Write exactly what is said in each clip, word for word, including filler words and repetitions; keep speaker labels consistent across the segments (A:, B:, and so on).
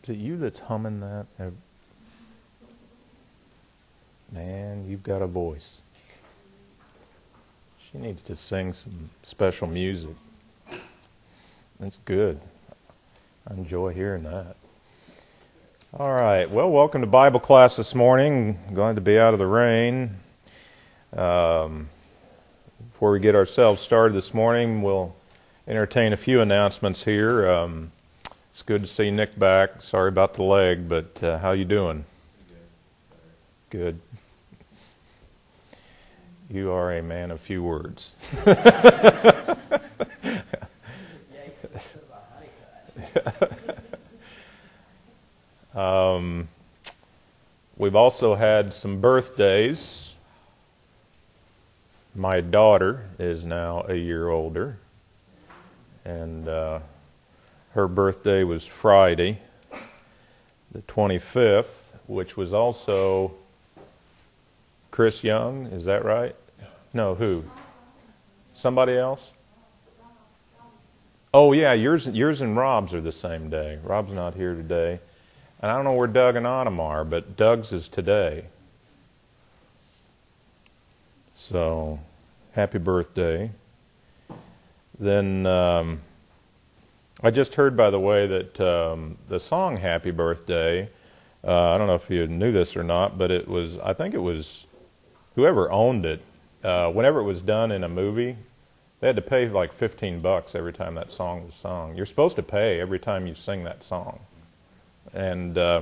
A: Is it you that's humming that? Man, you've got a voice. She needs to sing some special music. That's good. I enjoy hearing that. All right. Well, welcome to Bible class this morning. Glad to be out of the rain. Um, before we get ourselves started this morning, we'll entertain a few announcements here. Um, it's good to see Nick back. Sorry about the leg, but uh, how you doing? Good. You are a man of few words. um, we've also had some birthdays. My daughter is now a year older, and uh, her birthday was Friday, the twenty-fifth, which was also Chris Young, is that right? No, who? Somebody else? Oh, yeah, yours yours and Rob's are the same day. Rob's not here today. And I don't know where Doug and Autumn are, but Doug's is today. So, happy birthday. Then, um, I just heard, by the way, that um, the song Happy Birthday, uh, I don't know if you knew this or not, but it was, I think it was whoever owned it, uh, whenever it was done in a movie, they had to pay like fifteen bucks every time that song was sung. You're supposed to pay every time you sing that song. And uh,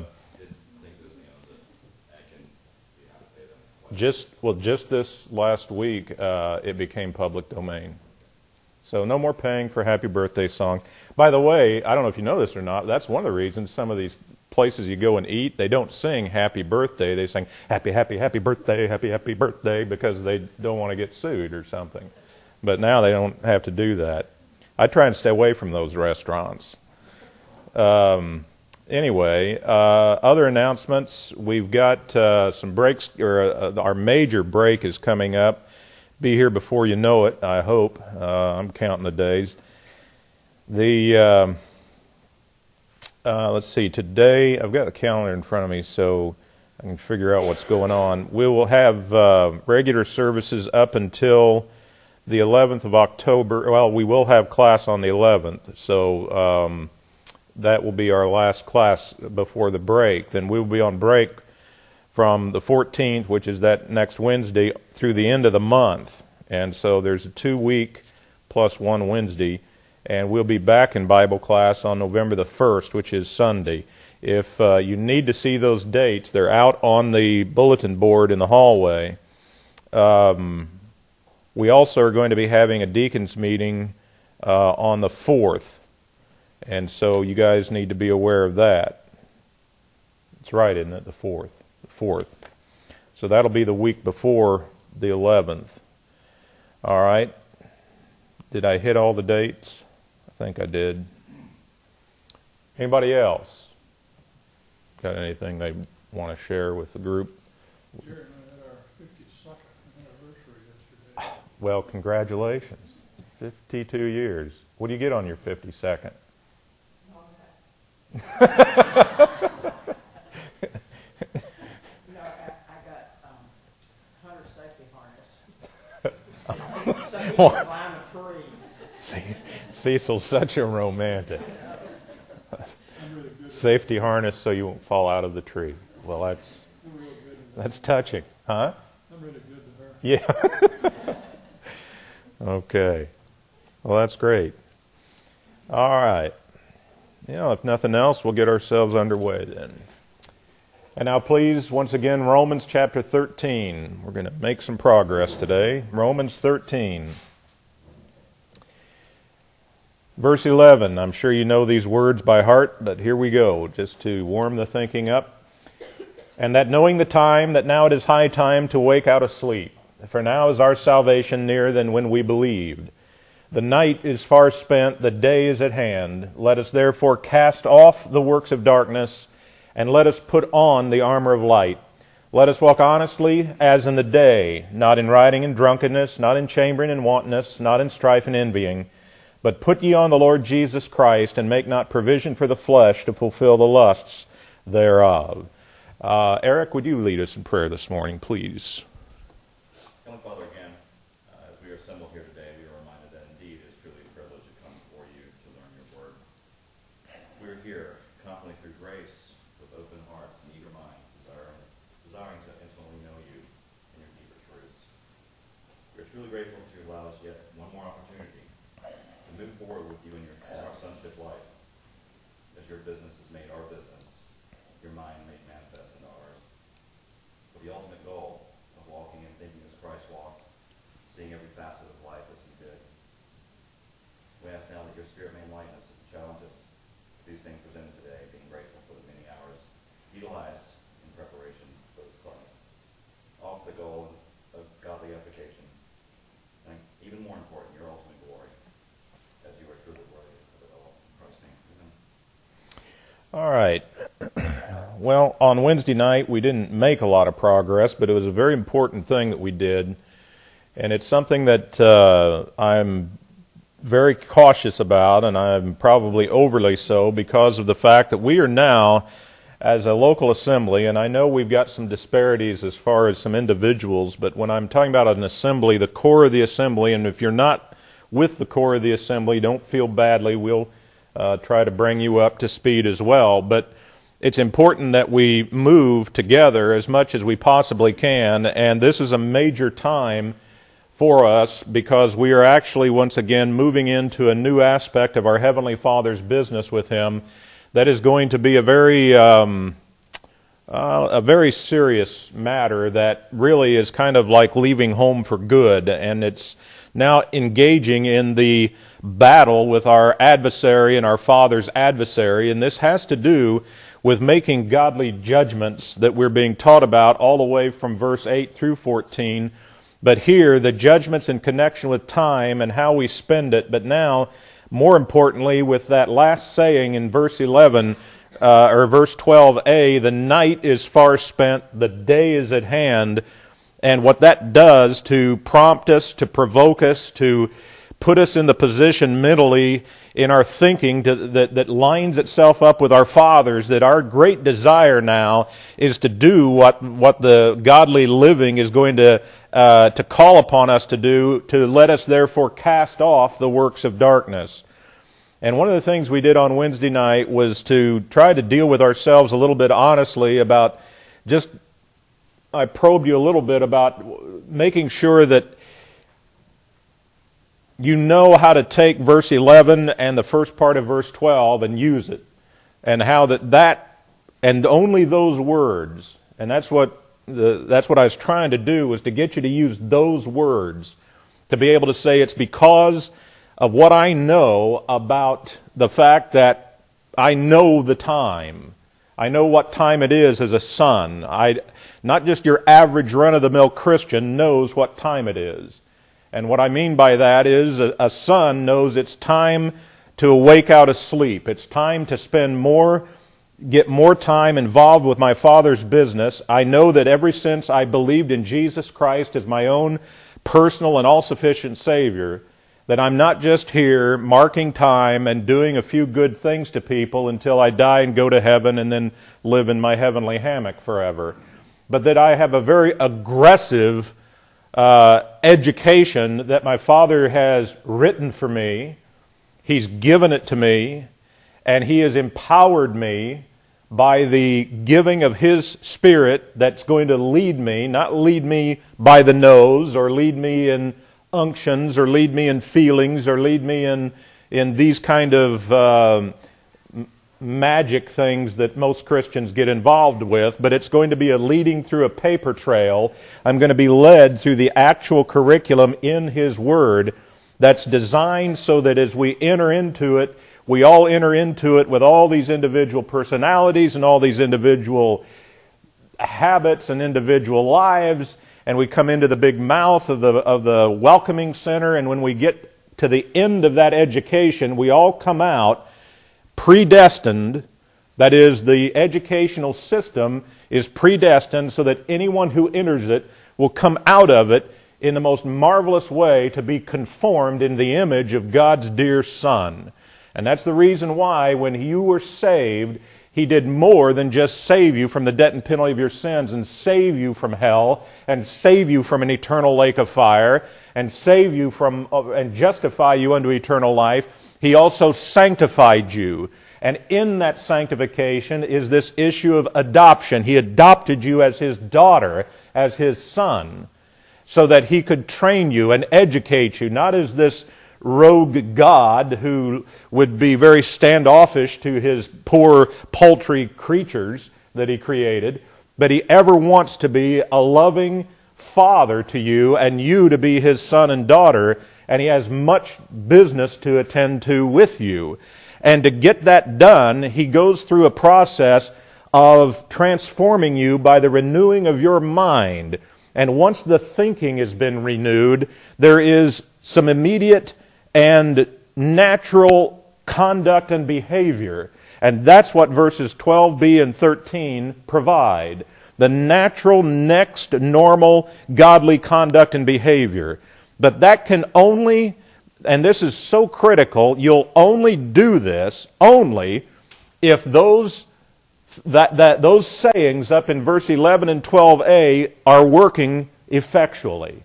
A: just well, just this last week, uh, it became public domain. So no more paying for Happy Birthday songs. By the way, I don't know if you know this or not, that's one of the reasons some of these places you go and eat, they don't sing Happy Birthday. They sing Happy, Happy, Happy Birthday, Happy, Happy Birthday because they don't want to get sued or something. But now they don't have to do that. I try and stay away from those restaurants. Um, anyway, uh, other announcements. We've got uh, some breaks, or uh, our major break is coming up. Be here before you know it, I hope. Uh, I'm counting the days. The... Um, Uh, let's see, today, I've got the calendar in front of me so I can figure out what's going on. We will have uh, regular services up until the eleventh of October. Well, we will have class on the eleventh, so um, that will be our last class before the break. Then we will be on break from the fourteenth, which is that next Wednesday, through the end of the month. And so there's a two-week plus one Wednesday. And we'll be back in Bible class on November the first, which is Sunday. If uh, you need to see those dates, they're out on the bulletin board in the hallway. Um, we also are going to be having a deacons meeting uh, on the fourth. And so you guys need to be aware of that. That's right, isn't it? The fourth. The fourth. So that'll be the week before the eleventh. All right. Did I hit all the dates? I think I did. Anybody else got anything they want to share with the group?
B: Jerry and I had our fifty-second anniversary yesterday.
A: Well, congratulations. fifty-two years. What do you get on your fifty-second?
C: No, I, I got um, hunter safety harness. So you can climb a tree.
A: See, Cecil's such a romantic. Safety harness so you won't fall out of the tree. Well, that's that's touching, huh?
B: I'm really good to her.
A: Yeah. Okay. Well, that's great. All right. You know, if nothing else, we'll get ourselves underway then. And now, please, once again, Romans chapter thirteen. We're going to make some progress today. Romans thirteen. Verse eleven, I'm sure you know these words by heart, but here we go, just to warm the thinking up. And that knowing the time, that now it is high time to wake out of sleep. For now is our salvation nearer than when we believed. The night is far spent, the day is at hand. Let us therefore cast off the works of darkness, and let us put on the armor of light. Let us walk honestly as in the day, not in rioting and drunkenness, not in chambering and wantonness, not in strife and envying. But put ye on the Lord Jesus Christ, and make not provision for the flesh to fulfill the lusts thereof. Uh, Eric, would you lead us in prayer this morning, please?
D: Heavenly Father, again, uh, as we are assembled here today, we are reminded that indeed it is truly a privilege to come before you to learn your word. We are here confidently through grace, with open hearts and eager minds, desiring, desiring to intimately know you and your deeper truths. We are truly grateful to allow us yet one more opportunity to move forward with you in, your, in our sonship life, as your business has made our business, your mind made manifest into ours, with the ultimate goal of walking and thinking as Christ walked, seeing every facet of life as he did. We ask now that your Spirit may enlighten us and challenge us to these things presented today, being grateful for the many hours utilized in preparation for this class, all for the goal of godly application, and even more important, your ultimate glory, as you are truly worthy of it all. In Christ's name, amen.
A: All right. Well, on Wednesday night, we didn't make a lot of progress, but it was a very important thing that we did. And it's something that uh, I'm very cautious about, and I'm probably overly so, because of the fact that we are now, as a local assembly, and I know we've got some disparities as far as some individuals, but when I'm talking about an assembly, the core of the assembly, and if you're not with the core of the assembly, don't feel badly. We'll uh, try to bring you up to speed as well. But it's important that we move together as much as we possibly can, and this is a major time for us because we are actually once again moving into a new aspect of our Heavenly Father's business with Him that is going to be a very um, uh, a very serious matter that really is kind of like leaving home for good, and it's now engaging in the battle with our adversary and our Father's adversary, and this has to do with making godly judgments that we're being taught about all the way from verse eight through fourteen. But here, the judgments in connection with time and how we spend it. But now, more importantly, with that last saying in verse eleven, uh, or verse twelve a, the night is far spent, the day is at hand. And what that does to prompt us, to provoke us, to put us in the position mentally in our thinking to, that, that lines itself up with our Father's, that our great desire now is to do what, what the godly living is going to, uh, to call upon us to do, to let us therefore cast off the works of darkness. And one of the things we did on Wednesday night was to try to deal with ourselves a little bit honestly about just, I probed you a little bit about making sure that you know how to take verse eleven and the first part of verse twelve and use it. And how that that, and only those words, and that's what the, that's what I was trying to do, was to get you to use those words, to be able to say it's because of what I know about the fact that I know the time. I know what time it is as a son. I, not just your average run-of-the-mill Christian knows what time it is. And what I mean by that is a, a son knows it's time to awake out of sleep. It's time to spend more, get more time involved with my Father's business. I know that ever since I believed in Jesus Christ as my own personal and all-sufficient Savior, that I'm not just here marking time and doing a few good things to people until I die and go to heaven and then live in my heavenly hammock forever, but that I have a very aggressive Uh, education that my Father has written for me. He's given it to me, and He has empowered me by the giving of His Spirit that's going to lead me, not lead me by the nose, or lead me in unctions, or lead me in feelings, or lead me in, in these kind of uh, magic things that most Christians get involved with, but it's going to be a leading through a paper trail. I'm going to be led through the actual curriculum in His Word that's designed so that as we enter into it, we all enter into it with all these individual personalities and all these individual habits and individual lives, and we come into the big mouth of the, of the welcoming center, and when we get to the end of that education, we all come out predestined. That is, the educational system is predestined so that anyone who enters it will come out of it in the most marvelous way to be conformed in the image of God's dear Son. And that's the reason why when you were saved, He did more than just save you from the debt and penalty of your sins and save you from hell and save you from an eternal lake of fire and save you from and justify you unto eternal life. He also sanctified you. And in that sanctification is this issue of adoption. He adopted you as His daughter, as His son, so that He could train you and educate you, not as this rogue God who would be very standoffish to His poor, paltry creatures that He created, but He ever wants to be a loving Father to you and you to be His son and daughter, and He has much business to attend to with you. And to get that done, He goes through a process of transforming you by the renewing of your mind. And once the thinking has been renewed, there is some immediate and natural conduct and behavior. And that's what verses twelve b and thirteen provide. The natural, next, normal, godly conduct and behavior. But that can only, and this is so critical, you'll only do this, only, if those that, that those sayings up in verse eleven and twelve a are working effectually.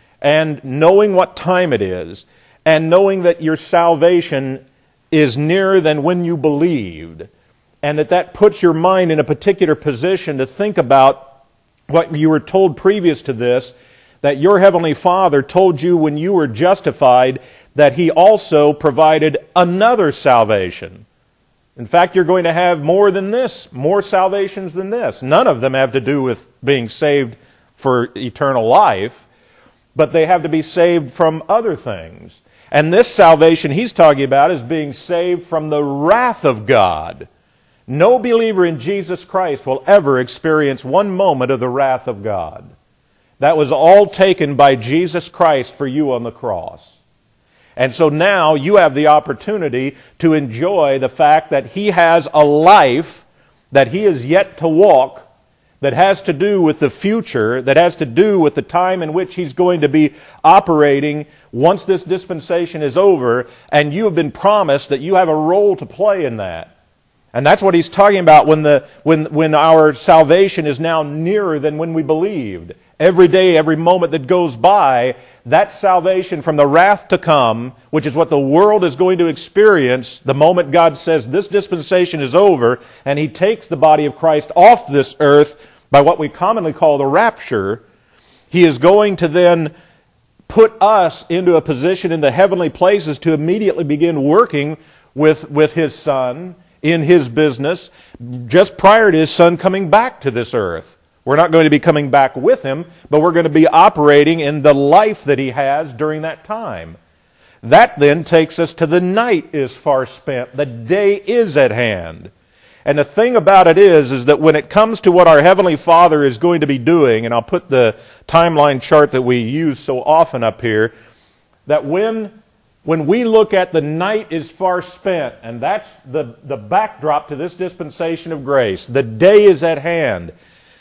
A: And knowing what time it is, and knowing that your salvation is nearer than when you believed, and that that puts your mind in a particular position to think about what you were told previous to this, that your Heavenly Father told you when you were justified that He also provided another salvation. In fact, you're going to have more than this, more salvations than this. None of them have to do with being saved for eternal life, but they have to be saved from other things. And this salvation He's talking about is being saved from the wrath of God. No believer in Jesus Christ will ever experience one moment of the wrath of God. That was all taken by Jesus Christ for you on the cross. And so now you have the opportunity to enjoy the fact that He has a life that He is yet to walk, that has to do with the future, that has to do with the time in which He's going to be operating once this dispensation is over, and you have been promised that you have a role to play in that. And that's what He's talking about when, the, when, when our salvation is now nearer than when we believed. Every day, every moment that goes by, that salvation from the wrath to come, which is what the world is going to experience the moment God says this dispensation is over, and He takes the body of Christ off this earth by what we commonly call the rapture, He is going to then put us into a position in the heavenly places to immediately begin working with, with His Son in His business just prior to His Son coming back to this earth. We're not going to be coming back with Him, but we're going to be operating in the life that He has during that time. That then takes us to the night is far spent. The day is at hand. And the thing about it is, is that when it comes to what our Heavenly Father is going to be doing, and I'll put the timeline chart that we use so often up here, that when, when we look at the night is far spent, and that's the, the backdrop to this dispensation of grace, the day is at hand,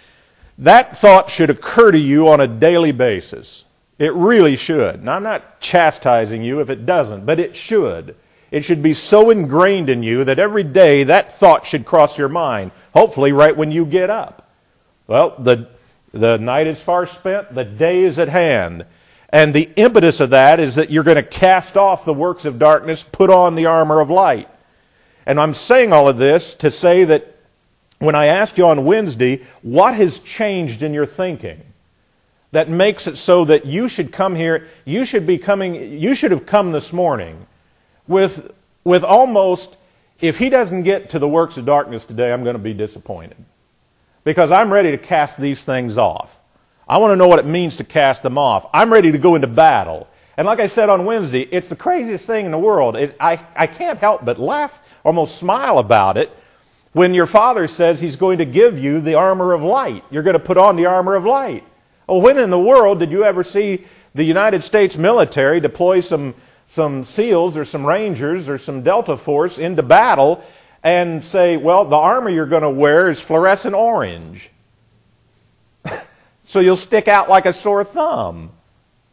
A: that thought should occur to you on a daily basis. It really should. Now, I'm not chastising you if it doesn't, but it should. It should be so ingrained in you that every day that thought should cross your mind, hopefully right when you get up. Well, the, the night is far spent, the day is at hand. And the impetus of that is that you're going to cast off the works of darkness, put on the armor of light. And I'm saying all of this to say that when I asked you on Wednesday, what has changed in your thinking that makes it so that you should come here, you should be coming, you should have come this morning with, with almost, if he doesn't get to the works of darkness today, I'm going to be disappointed. Because I'm ready to cast these things off. I want to know what it means to cast them off. I'm ready to go into battle. And like I said on Wednesday, it's the craziest thing in the world. It, I, I can't help but laugh, almost smile about it, when your Father says He's going to give you the armor of light. You're going to put on the armor of light. Oh, when in the world did you ever see the United States military deploy some, some SEALs or some Rangers or some Delta Force into battle and say, well, the armor you're going to wear is fluorescent orange, so you'll stick out like a sore thumb?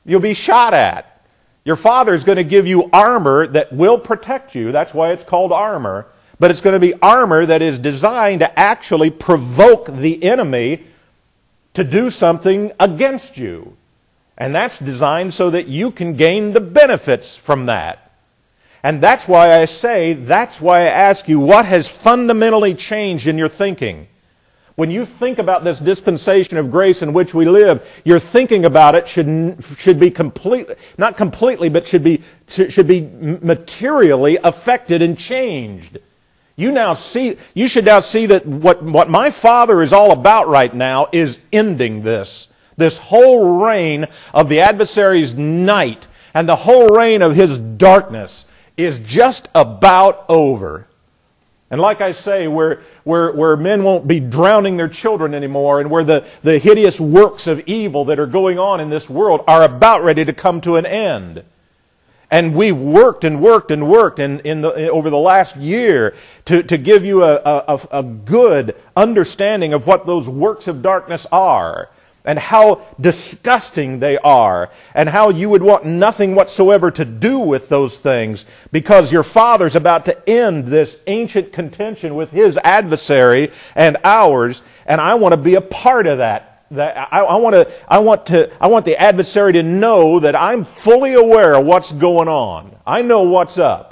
A: You'll be shot at. Your Father is going to give you armor that will protect you. That's why it's called armor. But it's going to be armor that is designed to actually provoke the enemy to do something against you. And that's designed so that you can gain the benefits from that. And that's why I say, that's why I ask you, what has fundamentally changed in your thinking? When you think about this dispensation of grace in which we live, your thinking about it should, should be completely, not completely, but should be, should be materially affected and changed. You now see, you should now see that what, what my Father is all about right now is ending this. This whole reign of the adversary's night and the whole reign of his darkness is just about over. And like I say, where, where, where men won't be drowning their children anymore, and where the, the hideous works of evil that are going on in this world are about ready to come to an end. And we've worked and worked and worked in, in the, over the last year to, to give you a, a, a good understanding of what those works of darkness are, and how disgusting they are, and how you would want nothing whatsoever to do with those things, because your Father's about to end this ancient contention with his adversary and ours, and I want to be a part of that. That I, I want to, I want to, I want the adversary to know that I'm fully aware of what's going on. I know what's up.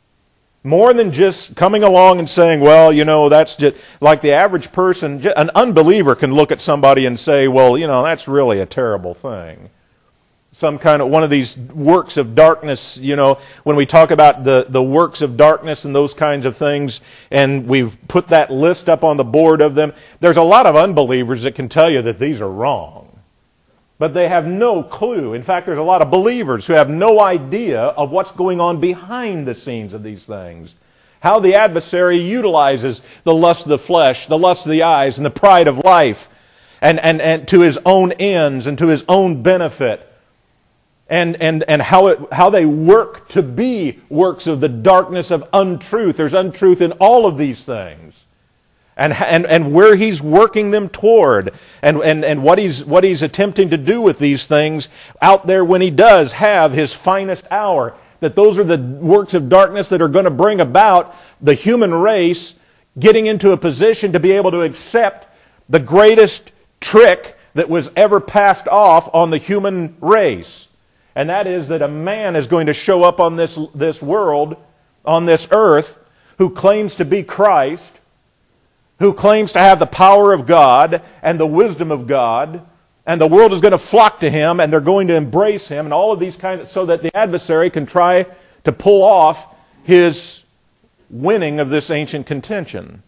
A: More than just coming along and saying, well, you know, that's just like the average person, an unbeliever can look at somebody and say, well, you know, that's really a terrible thing. Some kind of one of these works of darkness, you know, when we talk about the, the works of darkness and those kinds of things, and we've put that list up on the board of them, there's a lot of unbelievers that can tell you that these are wrong. But they have no clue. In fact, there's a lot of believers who have no idea of what's going on behind the scenes of these things. How the adversary utilizes the lust of the flesh, the lust of the eyes, and the pride of life, and, and, and to his own ends and to his own benefit. And, and, and how, it, how they work to be works of the darkness of untruth. There's untruth in all of these things. And, and, and where he's working them toward, and, and, and what, he's, what he's attempting to do with these things out there when he does have his finest hour. That those are the works of darkness that are going to bring about the human race getting into a position to be able to accept the greatest trick that was ever passed off on the human race. And that is that a man is going to show up on this, this world, on this earth, who claims to be Christ, who claims to have the power of God and the wisdom of God, and the world is going to flock to him, and they're going to embrace him, and all of these kinds of, so that the adversary can try to pull off his winning of this ancient contention.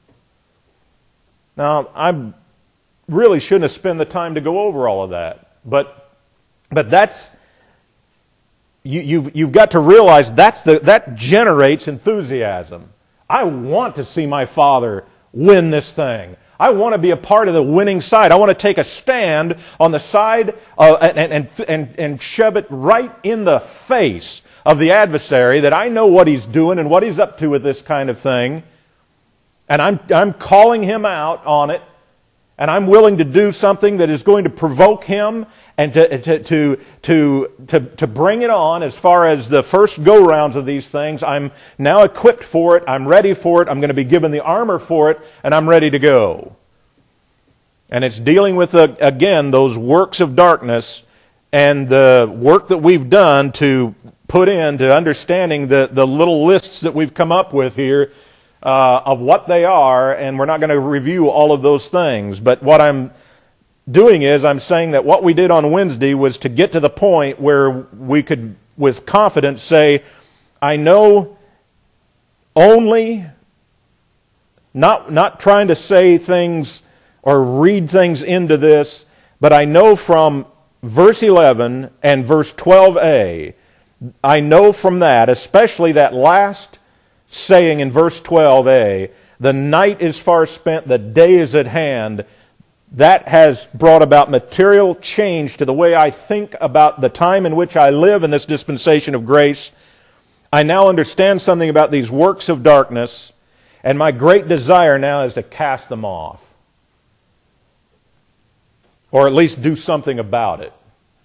A: Now, I really shouldn't have spent the time to go over all of that, but but that's you, you've you've got to realize that's the that generates enthusiasm. I want to see my Father win this thing. I want to be a part of the winning side. I want to take a stand on the side uh, and, and, and, and shove it right in the face of the adversary, that I know what he's doing and what he's up to with this kind of thing. And I'm, I'm calling him out on it. And I'm willing to do something that is going to provoke him and to, to, to, to, to, to bring it on as far as the first go-rounds of these things. I'm now equipped for it. I'm ready for it. I'm going to be given the armor for it, and I'm ready to go. And it's dealing with, uh, again, those works of darkness and the work that we've done to put into understanding the, the little lists that we've come up with here Uh, of what they are, and we're not going to review all of those things. But what I'm doing is I'm saying that what we did on Wednesday was to get to the point where we could, with confidence, say, I know only, not, not trying to say things or read things into this, but I know from verse eleven and verse twelve a, I know from that, especially that last saying in verse twelve a, the night is far spent, the day is at hand, that has brought about material change to the way I think about the time in which I live in this dispensation of grace. I now understand something about these works of darkness, and my great desire now is to cast them off. Or at least do something about it.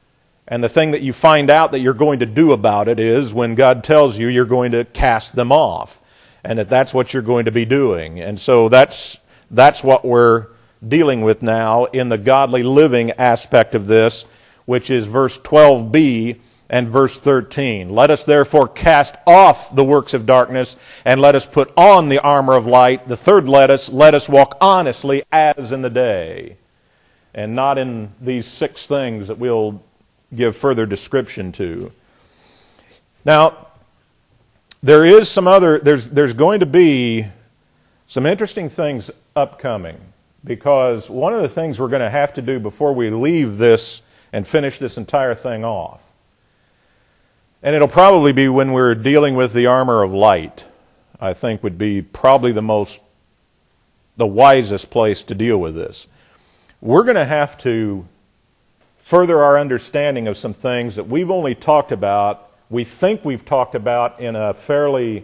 A: And the thing that you find out that you're going to do about it is when God tells you you're going to cast them off. And that that's what you're going to be doing. And so that's that's what we're dealing with now in the godly living aspect of this, which is verse twelve b and verse thirteen. Let us therefore cast off the works of darkness, and let us put on the armor of light. The third let us, let us walk honestly as in the day. And not in these six things that we'll give further description to. Now, there is some other, there's, there's going to be some interesting things upcoming, because one of the things we're going to have to do before we leave this and finish this entire thing off, and it'll probably be when we're dealing with the armor of light, I think would be probably the most, the wisest place to deal with this. We're going to have to further our understanding of some things that we've only talked about, we think we've talked about in a fairly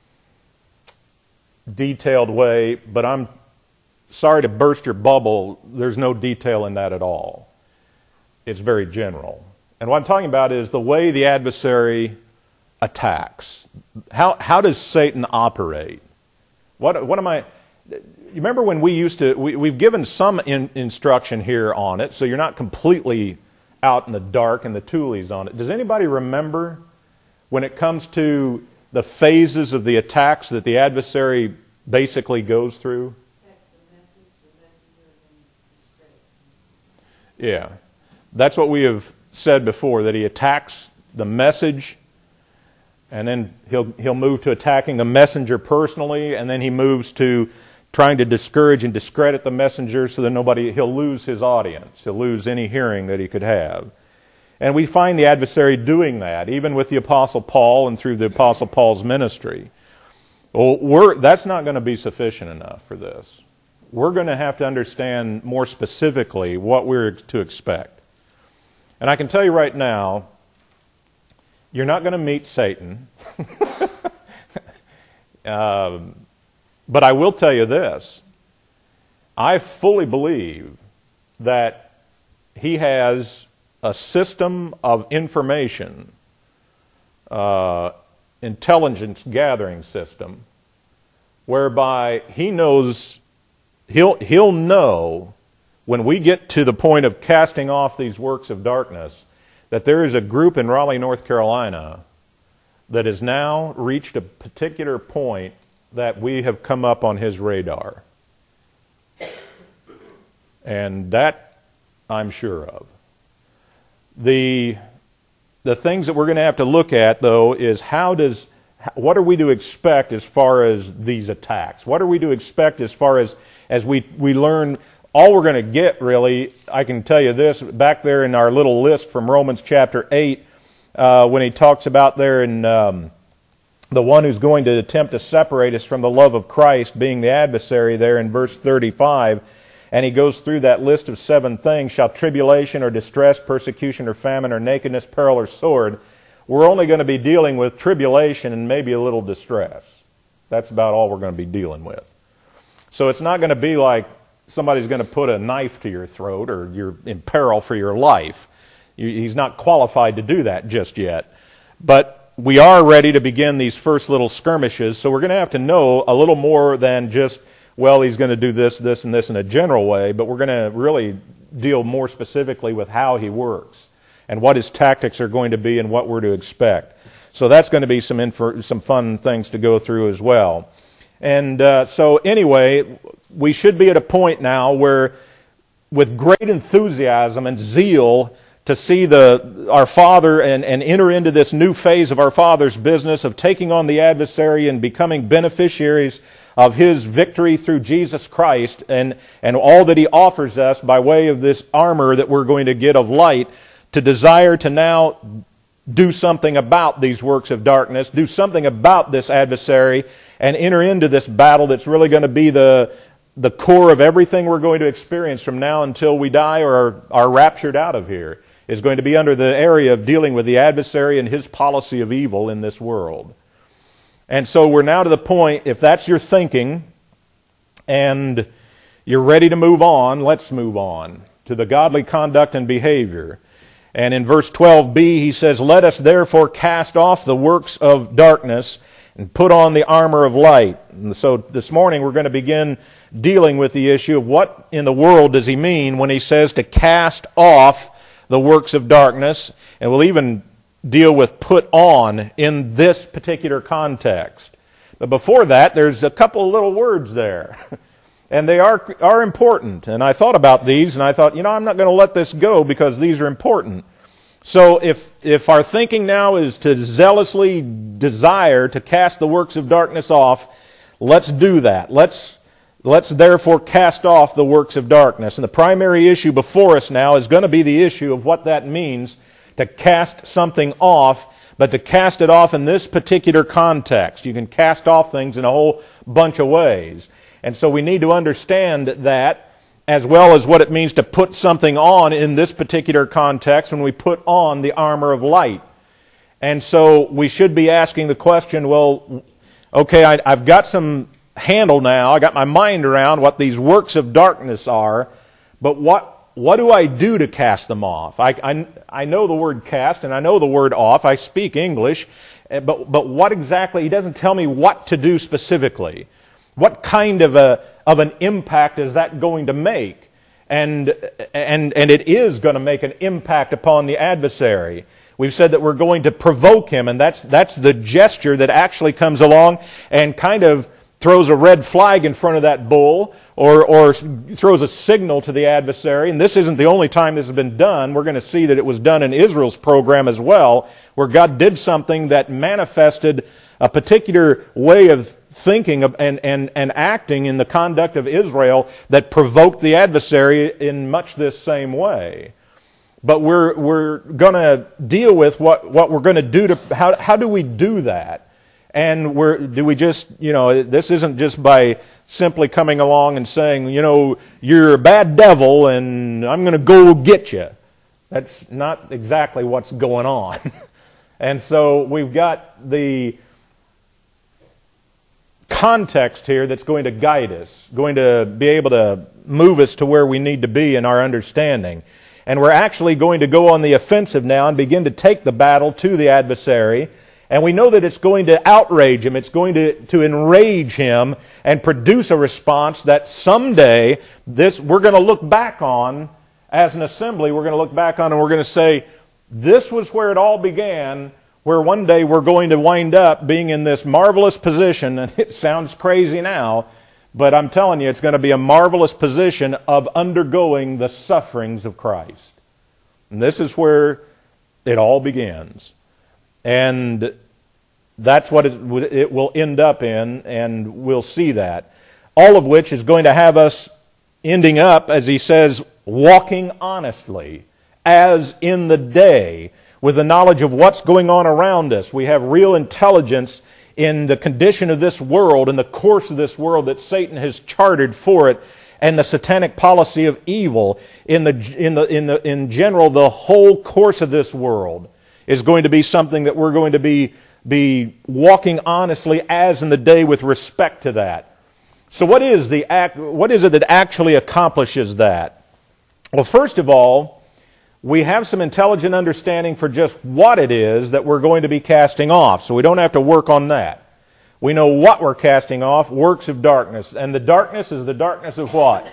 A: detailed way, but I'm sorry to burst your bubble, there's no detail in that at all. It's very general. And what I'm talking about is the way the adversary attacks. How, how does Satan operate? What, what am I... You remember when we used to... We, we've given some in, instruction here on it, so you're not completely out in the dark and the toolies on it. Does anybody remember when it comes to the phases of the attacks that the adversary basically goes through? Yeah. That's what we have said before, that he attacks the message, and then he'll he'll move to attacking the messenger personally, and then he moves to trying to discourage and discredit the messenger so that nobody, he'll lose his audience. He'll lose any hearing that he could have. And we find the adversary doing that, even with the Apostle Paul and through the Apostle Paul's ministry. Well, we're, that's not going to be sufficient enough for this. We're going to have to understand more specifically what we're to expect. And I can tell you right now, you're not going to meet Satan. um, but I will tell you this. I fully believe that he has a system of information, uh, intelligence gathering system, whereby he knows, he'll, he'll know when we get to the point of casting off these works of darkness, that there is a group in Raleigh, North Carolina, that has now reached a particular point that we have come up on his radar. And that I'm sure of. The, the things that we're going to have to look at, though, is how does, what are we to expect as far as these attacks? What are we to expect as far as, as we, we learn, all we're going to get, really, I can tell you this, back there in our little list from Romans chapter eight, uh, when he talks about there in um, the one who's going to attempt to separate us from the love of Christ, being the adversary there in verse thirty-five, and he goes through that list of seven things, shall tribulation or distress, persecution or famine or nakedness, peril or sword. We're only going to be dealing with tribulation and maybe a little distress. That's about all we're going to be dealing with. So it's not going to be like somebody's going to put a knife to your throat or you're in peril for your life. He's not qualified to do that just yet. But we are ready to begin these first little skirmishes, so we're going to have to know a little more than just, well, he's going to do this, this, and this in a general way, but we're going to really deal more specifically with how he works and what his tactics are going to be and what we're to expect. So that's going to be some infor- some fun things to go through as well. And uh, so anyway, we should be at a point now where with great enthusiasm and zeal to see the our Father and, and enter into this new phase of our Father's business of taking on the adversary and becoming beneficiaries of his victory through Jesus Christ and, and all that he offers us by way of this armor that we're going to get of light, to desire to now do something about these works of darkness, do something about this adversary, and enter into this battle that's really going to be the, the core of everything we're going to experience from now until we die or are, are raptured out of here, is going to be under the area of dealing with the adversary and his policy of evil in this world. And so we're now to the point, if that's your thinking, and you're ready to move on, let's move on to the godly conduct and behavior. And in verse twelve b, he says, "Let us therefore cast off the works of darkness and put on the armor of light." And so this morning we're going to begin dealing with the issue of what in the world does he mean when he says to cast off the works of darkness. And we'll even deal with put on in this particular context. But before that, there's a couple of little words there. And they are are important. And I thought about these, and I thought, you know, I'm not going to let this go because these are important. So if if our thinking now is to zealously desire to cast the works of darkness off, let's do that. Let's let's therefore cast off the works of darkness. And the primary issue before us now is going to be the issue of what that means to cast something off, but to cast it off in this particular context. You can cast off things in a whole bunch of ways. And so we need to understand that, as well as what it means to put something on in this particular context when we put on the armor of light. And so we should be asking the question, well, okay, I, I've got some handle now, I got my mind around what these works of darkness are, but what what do I do to cast them off? I, I, I know the word cast and I know the word off, I speak English, but, but what exactly, he doesn't tell me what to do specifically. What kind of a of an impact is that going to make? And and and it is going to make an impact upon the adversary. We've said that we're going to provoke him, and that's that's the gesture that actually comes along and kind of throws a red flag in front of that bull, or or throws a signal to the adversary. And this isn't the only time this has been done. We're going to see that it was done in Israel's program as well, where God did something that manifested a particular way of thinking of, and, and, and acting in the conduct of Israel that provoked the adversary in much this same way. But we're we're going to deal with what, what we're going to do to, how, how do we do that? And we're, do we just, you know, this isn't just by simply coming along and saying, you know, you're a bad devil and I'm going to go get you. That's not exactly what's going on. And so we've got the context here that's going to guide us, going to be able to move us to where we need to be in our understanding. And we're actually going to go on the offensive now and begin to take the battle to the adversary. And we know that it's going to outrage him, it's going to, to enrage him and produce a response that someday this we're going to look back on as an assembly, we're going to look back on and we're going to say, this was where it all began, where one day we're going to wind up being in this marvelous position, and it sounds crazy now, but I'm telling you, it's going to be a marvelous position of undergoing the sufferings of Christ. And this is where it all begins. And that's what it will end up in, and we'll see that. All of which is going to have us ending up, as he says, walking honestly, as in the day, with the knowledge of what's going on around us. We have real intelligence in the condition of this world and the course of this world that Satan has charted for it, and the satanic policy of evil in the in the in the in general. The whole course of this world is going to be something that we're going to be be walking honestly as in the day with respect to that. So what is the act, what is it that actually accomplishes that? Well, first of all, we have some intelligent understanding for just what it is that we're going to be casting off. So we don't have to work on that. We know what we're casting off, works of darkness. And the darkness is the darkness of what?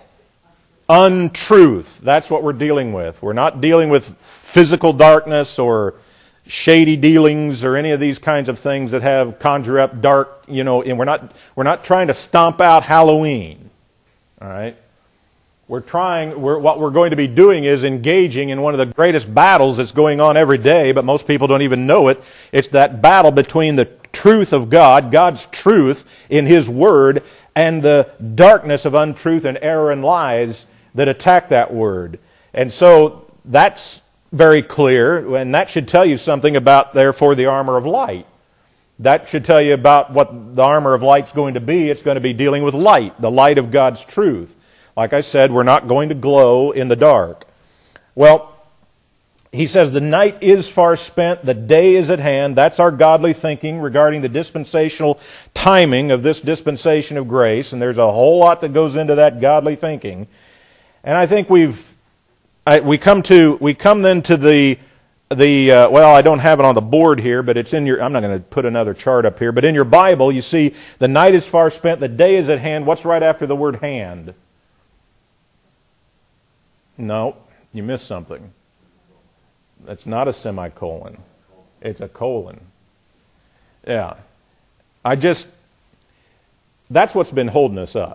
A: Untruth. That's what we're dealing with. We're not dealing with physical darkness or shady dealings or any of these kinds of things that have conjure up dark, you know, and we're not we're not trying to stomp out Halloween. All right? We're trying, we're, what we're going to be doing is engaging in one of the greatest battles that's going on every day, but most people don't even know it. It's that battle between the truth of God, God's truth in His Word, and the darkness of untruth and error and lies that attack that Word. And so that's very clear, and that should tell you something about, therefore, the armor of light. That should tell you about what the armor of light's going to be. It's going to be dealing with light, the light of God's truth. Like I said, we're not going to glow in the dark. Well, he says the night is far spent, the day is at hand. That's our godly thinking regarding the dispensational timing of this dispensation of grace. And there's a whole lot that goes into that godly thinking. And I think we've I, we come to we come then to the the uh, well, I don't have it on the board here, but it's in your. I'm not going to put another chart up here, but in your Bible, you see the night is far spent, the day is at hand. What's right after the word hand? No, you missed something. That's not a semicolon. It's a colon. Yeah, I just. That's what's been holding us up.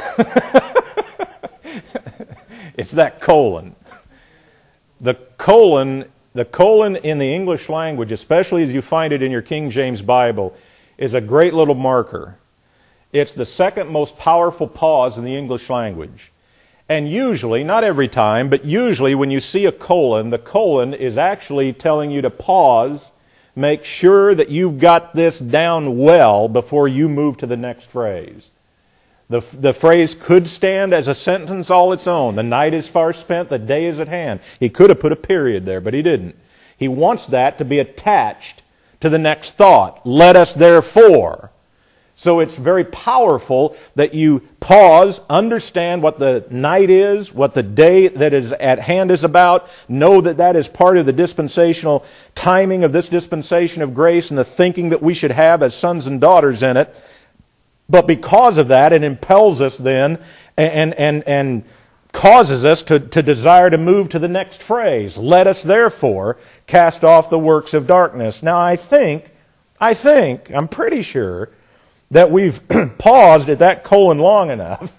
A: It's that colon. The colon, the colon in the English language, especially as you find it in your King James Bible, is a great little marker. It's the second most powerful pause in the English language. And usually, not every time, but usually when you see a colon, the colon is actually telling you to pause, make sure that you've got this down well before you move to the next phrase. The, the phrase could stand as a sentence all its own. The night is far spent, the day is at hand. He could have put a period there, but he didn't. He wants that to be attached to the next thought. Let us therefore. So it's very powerful that you pause, understand what the night is, what the day that is at hand is about, know that that is part of the dispensational timing of this dispensation of grace and the thinking that we should have as sons and daughters in it. But because of that, it impels us then and, and, and causes us to, to desire to move to the next phrase. Let us therefore cast off the works of darkness. Now I think, I think, I'm pretty sure that we've paused at that colon long enough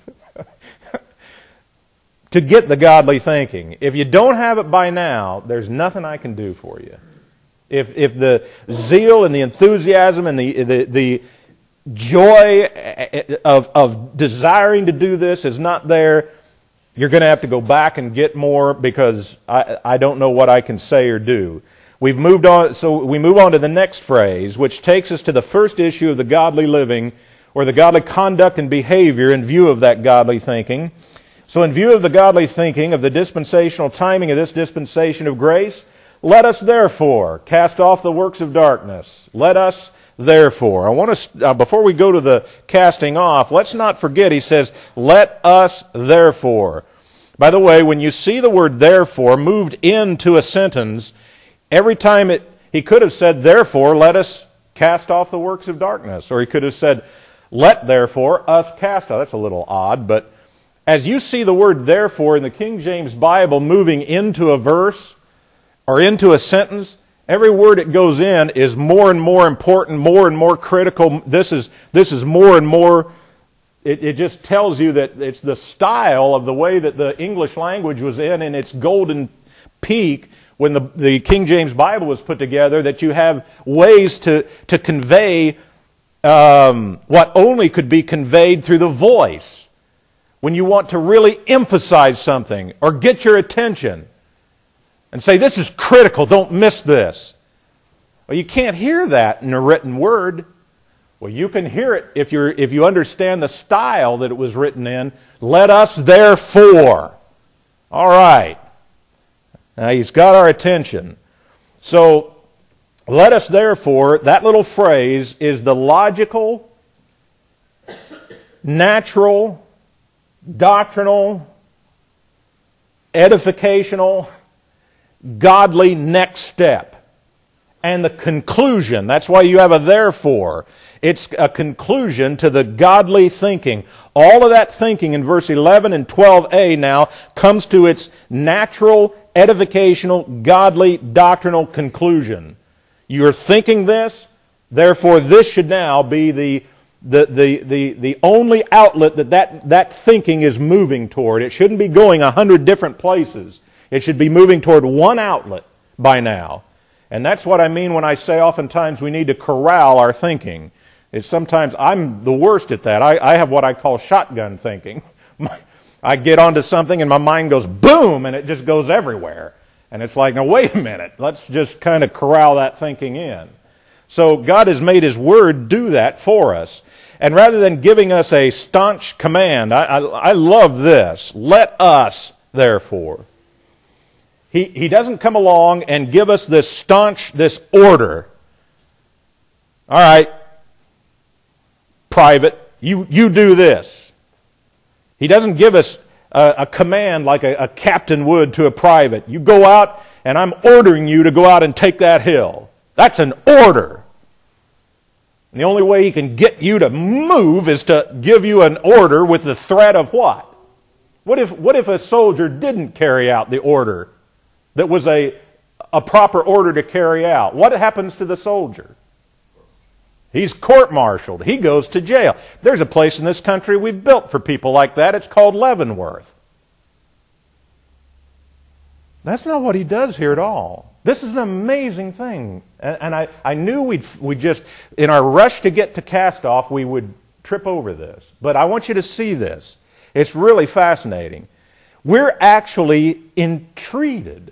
A: to get the godly thinking. If you don't have it by now, there's nothing I can do for you. If, if the zeal and the enthusiasm and the, the, the joy of, of desiring to do this is not there, you're going to have to go back and get more because I, I don't know what I can say or do. We've moved on, so we move on to the next phrase, which takes us to the first issue of the godly living, or the godly conduct and behavior in view of that godly thinking. So in view of the godly thinking of the dispensational timing of this dispensation of grace, let us therefore cast off the works of darkness. Let us therefore. I want to, uh, before we go to the casting off, let's not forget, he says, let us therefore. By the way, when you see the word therefore moved into a sentence, every time it, he could have said, therefore, let us cast off the works of darkness. Or he could have said, let therefore us cast off. That's a little odd, but as you see the word therefore in the King James Bible moving into a verse or into a sentence, every word it goes in is more and more important, more and more critical. This is, this is more and more, it, it just tells you that it's the style of the way that the English language was in in its golden peak when the, the King James Bible was put together, that you have ways to, to convey um, what only could be conveyed through the voice. When you want to really emphasize something or get your attention and say, this is critical, don't miss this. Well, you can't hear that in a written word. Well, you can hear it if, you're, if you understand the style that it was written in. Let us therefore. All right. Now, he's got our attention. So, let us therefore, that little phrase is the logical, natural, doctrinal, edificational, godly next step. And the conclusion, that's why you have a therefore. It's a conclusion to the godly thinking. All of that thinking in verse eleven and twelve a now comes to its natural, edificational, godly, doctrinal conclusion. You're thinking this, therefore this should now be the, the, the, the, the only outlet that, that that thinking is moving toward. It shouldn't be going a hundred different places. It should be moving toward one outlet by now. And that's what I mean when I say oftentimes we need to corral our thinking. It's sometimes, I'm the worst at that. I, I have what I call shotgun thinking. I get onto something and my mind goes boom and it just goes everywhere. And it's like, now wait a minute, let's just kind of corral that thinking in. So God has made His Word do that for us. And rather than giving us a staunch command, I, I, I love this. Let us, therefore. He, he doesn't come along and give us this staunch, this order. All right, private, you, you do this. He doesn't give us a, a command like a, a captain would to a private. You go out, and I'm ordering you to go out and take that hill. That's an order. And the only way he can get you to move is to give you an order with the threat of what? What if, what if a soldier didn't carry out the order that was a, a proper order to carry out? What happens to the soldier? He's court-martialed. He goes to jail. There's a place in this country we've built for people like that. It's called Leavenworth. That's not what he does here at all. This is an amazing thing. And, and I, I knew we'd, we just, in our rush to get to cast-off, we would trip over this. But I want you to see this. It's really fascinating. We're actually entreated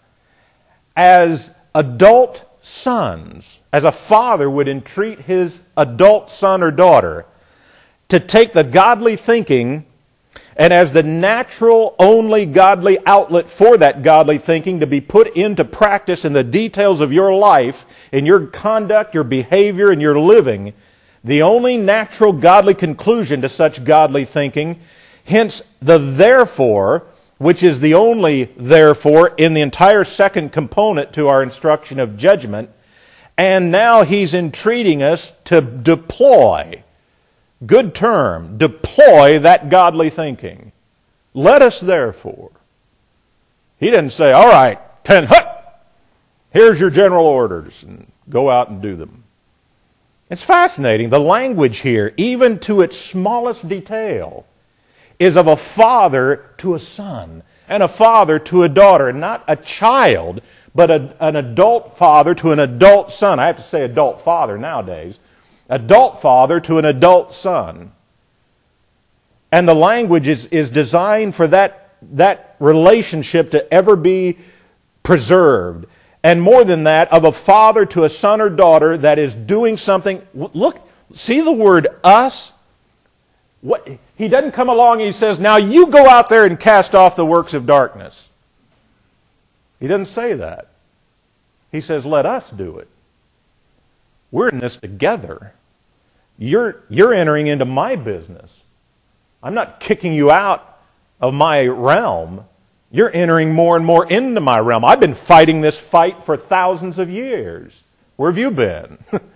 A: as adult sons, as a father would entreat his adult son or daughter, to take the godly thinking and as the natural, only godly outlet for that godly thinking to be put into practice in the details of your life, in your conduct, your behavior, and your living, the only natural godly conclusion to such godly thinking, hence the therefore, which is the only therefore in the entire second component to our instruction of judgment, and now he's entreating us to deploy, good term, deploy that godly thinking. Let us therefore. He didn't say, all right, ten, hut, here's your general orders, and go out and do them. It's fascinating. The language here, even to its smallest detail, is of a father to a son, and a father to a daughter, not a child, but a, an adult father to an adult son. I have to say adult father nowadays. Adult father to an adult son. And the language is, is designed for that, that relationship to ever be preserved. And more than that, of a father to a son or daughter that is doing something. Look, see the word us? What, he doesn't come along and he says, now you go out there and cast off the works of darkness. He doesn't say that. He says, let us do it. We're in this together. You're, you're entering into my business. I'm not kicking you out of my realm. You're entering more and more into my realm. I've been fighting this fight for thousands of years. Where have you been?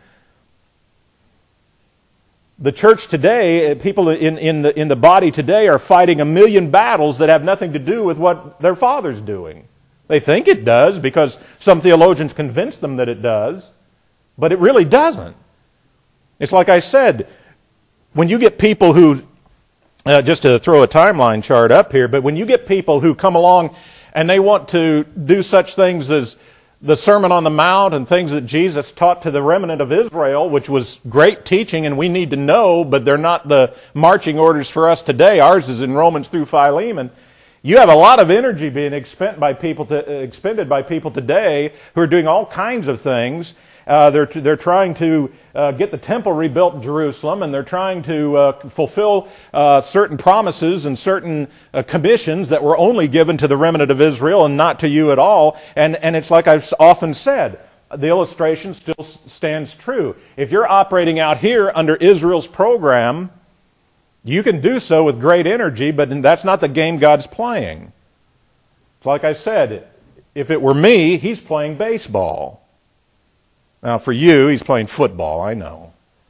A: The church today, people in, in, the, in the body today are fighting a million battles that have nothing to do with what their father's doing. They think it does because some theologians convince them that it does, but it really doesn't. It's like I said, when you get people who, uh, just to throw a timeline chart up here, but when you get people who come along and they want to do such things as the Sermon on the Mount and things that Jesus taught to the remnant of Israel, which was great teaching and we need to know, but they're not the marching orders for us today. Ours is in Romans through Philemon. You have a lot of energy being expended by people, to, expended by people today who are doing all kinds of things. Uh, they're, they're trying to uh, get the temple rebuilt in Jerusalem, and they're trying to uh, fulfill uh, certain promises and certain uh, commissions that were only given to the remnant of Israel and not to you at all. And, and it's like I've often said, the illustration still stands true. If you're operating out here under Israel's program, you can do so with great energy, but that's not the game God's playing. It's like I said, if it were me, he's playing baseball. Now, for you, he's playing football, I know.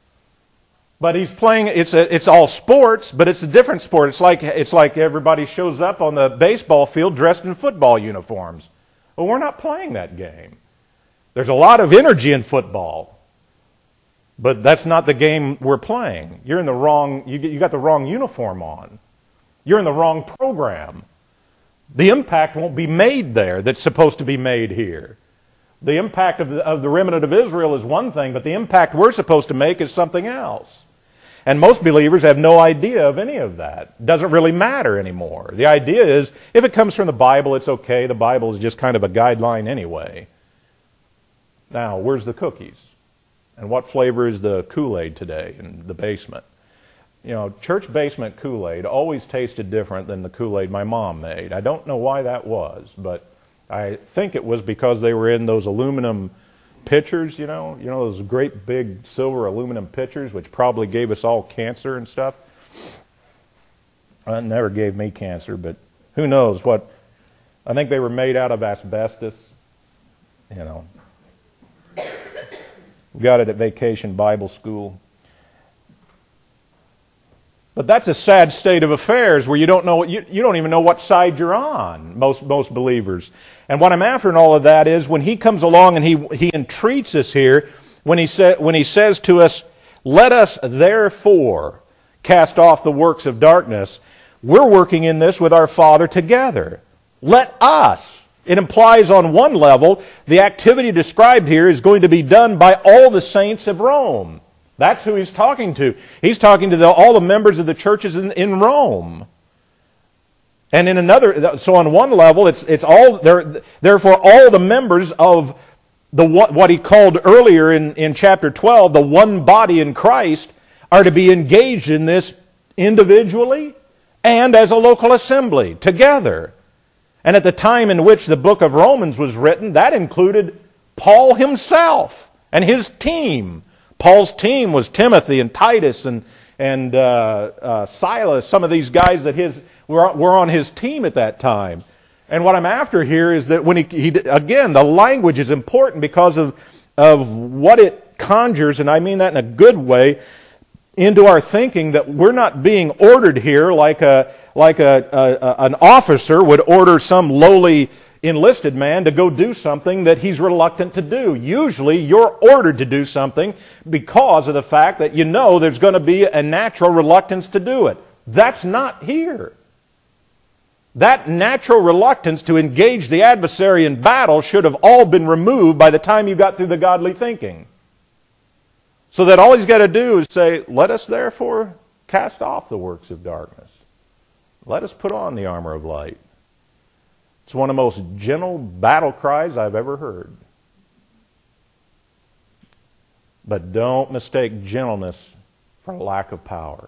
A: But he's playing, it's a, it's all sports, but it's a different sport. It's like, it's like everybody shows up on the baseball field dressed in football uniforms. Well, we're not playing that game. There's a lot of energy in football, but that's not the game we're playing. You're in the wrong, you, you got the wrong uniform on. You're in the wrong program. The impact won't be made there that's supposed to be made here. The impact of the, of the remnant of Israel is one thing, but the impact we're supposed to make is something else. And most believers have no idea of any of that. It doesn't really matter anymore. The idea is, if it comes from the Bible, it's okay. The Bible is just kind of a guideline anyway. Now, where's the cookies? And what flavor is the Kool-Aid today in the basement? You know, church basement Kool-Aid always tasted different than the Kool-Aid my mom made. I don't know why that was, but I think it was because they were in those aluminum pitchers, you know, you know those great big silver aluminum pitchers, which probably gave us all cancer and stuff. It never gave me cancer, but who knows what. I think they were made out of asbestos. You know. We got it at Vacation Bible School. But that's a sad state of affairs where you don't know you, you don't even know what side you're on, most most believers. And what I'm after in all of that is when he comes along and he he entreats us here, when he sa- when he says to us, "Let us therefore cast off the works of darkness," we're working in this with our Father together. Let us. It implies on one level the activity described here is going to be done by all the saints of Rome. That's who he's talking to. He's talking to the, all the members of the churches in, in Rome. And in another, so on one level, it's it's all therefore all the members of the what he called earlier in, in chapter twelve, the one body in Christ, are to be engaged in this individually and as a local assembly together. And at the time in which the book of Romans was written, that included Paul himself and his team. Paul's team was Timothy and Titus and and uh, uh, Silas, some of these guys that his were, were on his team at that time. And what I'm after here is that when he, he again, the language is important because of of what it conjures, and I mean that in a good way, into our thinking that we're not being ordered here like a like a, a, a an officer would order some lowly enlisted man to go do something that he's reluctant to do. Usually you're ordered to do something because of the fact that you know there's going to be a natural reluctance to do it. That's not here. That natural reluctance to engage the adversary in battle should have all been removed by the time you got through the godly thinking. So that all he's got to do is say, let us therefore cast off the works of darkness. Let us put on the armor of light. It's one of the most gentle battle cries I've ever heard. But don't mistake gentleness for lack of power.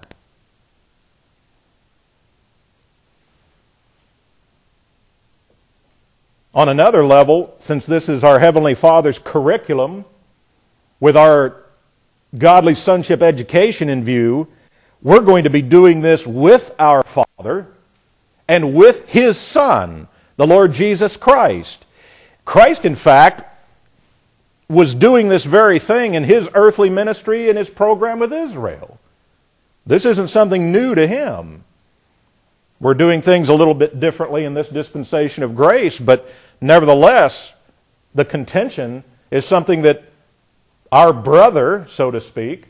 A: On another level, since this is our Heavenly Father's curriculum, with our godly sonship education in view, we're going to be doing this with our Father and with His Son, the Lord Jesus Christ. Christ, in fact, was doing this very thing in His earthly ministry and His program with Israel. This isn't something new to Him. We're doing things a little bit differently in this dispensation of grace, but nevertheless, the contention is something that our brother, so to speak,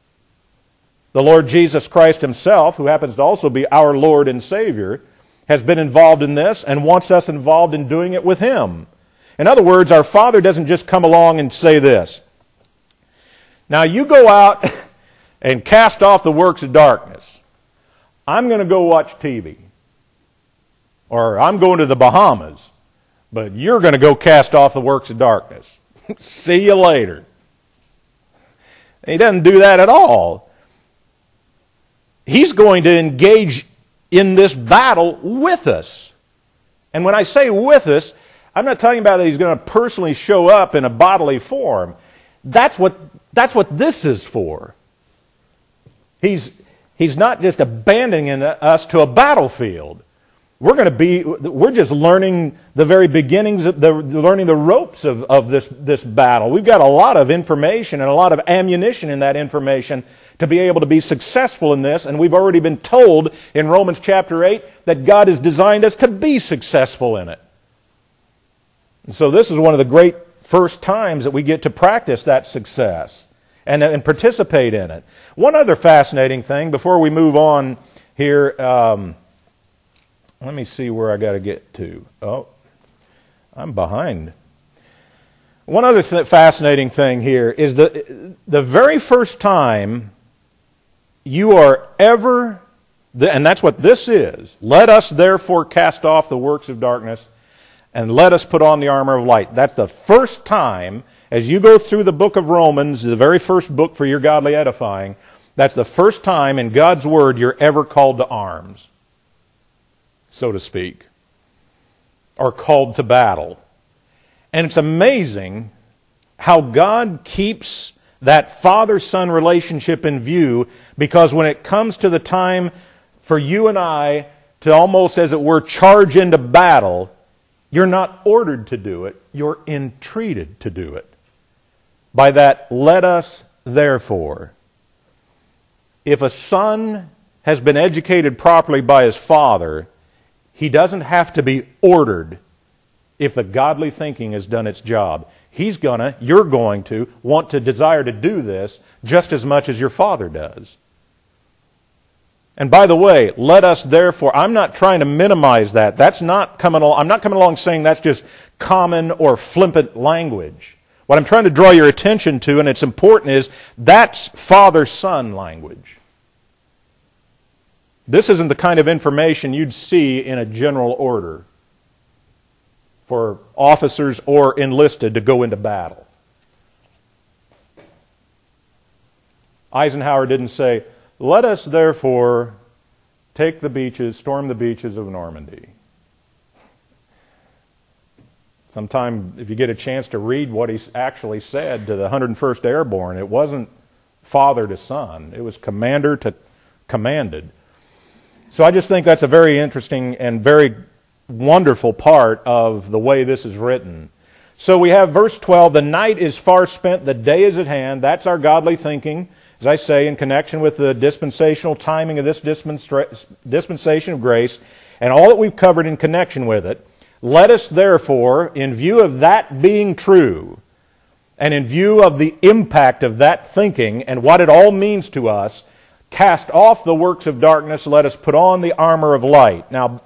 A: the Lord Jesus Christ Himself, who happens to also be our Lord and Savior, has been involved in this and wants us involved in doing it with Him. In other words, our Father doesn't just come along and say this. Now you go out and cast off the works of darkness. I'm going to go watch T V. Or I'm going to the Bahamas. But you're going to go cast off the works of darkness. See you later. He doesn't do that at all. He's going to engage in this battle with us. And when I say with us, I'm not talking about that He's going to personally show up in a bodily form. That's what, that's what this is for. He's, he's not just abandoning us to a battlefield. We're going to be, we're just learning the very beginnings, of the, learning the ropes of, of this, this battle. We've got a lot of information and a lot of ammunition in that information to be able to be successful in this. And we've already been told in Romans chapter eight that God has designed us to be successful in it. And so this is one of the great first times that we get to practice that success and, and participate in it. One other fascinating thing before we move on here, um, let me see where I got to get to. Oh, I'm behind. One other th- fascinating thing here is that the very first time you are ever, and that's what this is, let us therefore cast off the works of darkness and let us put on the armor of light. That's the first time, as you go through the book of Romans, the very first book for your godly edifying, that's the first time in God's Word you're ever called to arms, so to speak, or called to battle. And it's amazing how God keeps that father-son relationship in view, because when it comes to the time for you and I to almost, as it were, charge into battle, you're not ordered to do it, you're entreated to do it. By that, let us therefore. If a son has been educated properly by his father, he doesn't have to be ordered if the godly thinking has done its job. He's gonna, you're going to, want to desire to do this just as much as your father does. And by the way, let us therefore, I'm not trying to minimize that. That's not coming along, I'm not coming along saying that's just common or flippant language. What I'm trying to draw your attention to, and it's important, is that's father-son language. This isn't the kind of information you'd see in a general order for officers or enlisted to go into battle. Eisenhower didn't say, let us therefore take the beaches, storm the beaches of Normandy. Sometime, if you get a chance to read what he actually said to the one hundred first Airborne, it wasn't father to son. It was commander to commanded. So I just think that's a very interesting and very wonderful part of the way this is written. So we have verse twelve, the night is far spent, the day is at hand. That's our godly thinking, as I say, in connection with the dispensational timing of this dispensation of grace and all that we've covered in connection with it. Let us therefore, in view of that being true, and in view of the impact of that thinking and what it all means to us, cast off the works of darkness, let us put on the armor of light. Now,